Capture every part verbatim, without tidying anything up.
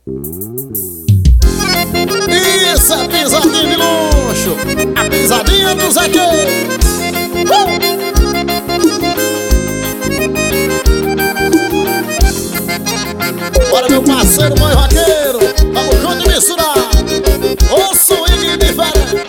Isso é pisadinha de luxo, a pisadinha do Zequê. uh! Bora meu parceiro, mãe vaqueiro, vamos junto e misturado. O swing diferente.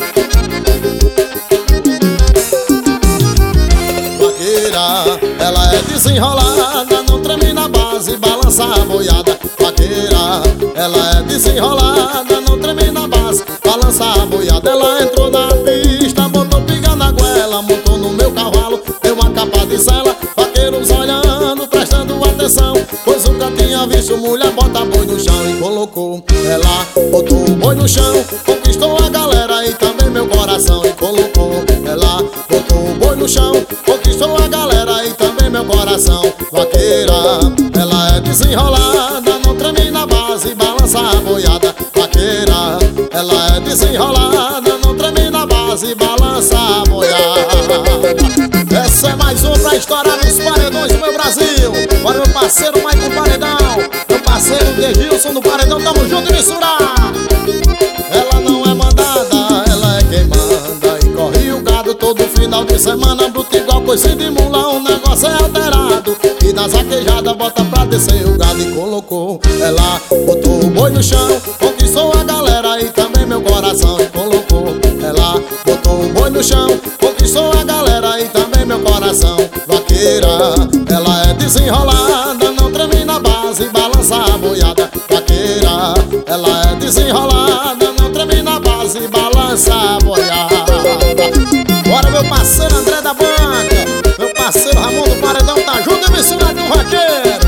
Vaqueira, ela é desenrolada, não treme na base, balança a boiada. Vaqueira, ela é desenrolada, não treme na base, balança a boiada. Ela entrou na pista, botou pinga na goela, montou no meu cavalo, deu uma capa de sela. Vaqueiros olhando, prestando atenção, pois nunca tinha visto mulher botar boi no chão. E colocou, ela botou o boi no chão, conquistou a galera e também meu coração. E colocou, ela botou o boi no chão, conquistou a galera e também meu coração. Vaqueira, ela é desenrolada, não treme na base, balança a boiada. Vaqueira, ela é desenrolada, não treme na base, balança a boiada. Essa é mais um pra estourar nos paredões do meu Brasil. Bora meu parceiro Maicon Paredão, meu parceiro Degilson do Paredão, tamo junto e misturar. Ela não é mandada, ela é quem manda, e corre o gado todo final de semana, bruto igual coice de mula, o negócio é alterado. E nas vaquejadas bota pra descer o gado. E colocou, ela botou o boi no chão, conquistou a galera e também meu coração. E colocou, ela botou o boi no chão, conquistou a galera e também meu coração. Vaqueira, ela é desenrolada, não treme na base, balança a boiada. Vaqueira, ela é desenrolada, não treme na base, balança a boiada. Bora meu parceiro André da Banca, meu parceiro Ramon do Paredão, tá junto e misturado com o vaqueiro.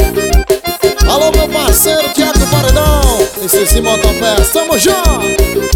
uh! Alô meu parceiro Thiago do Paredão, esse esse motopé, tamo junto.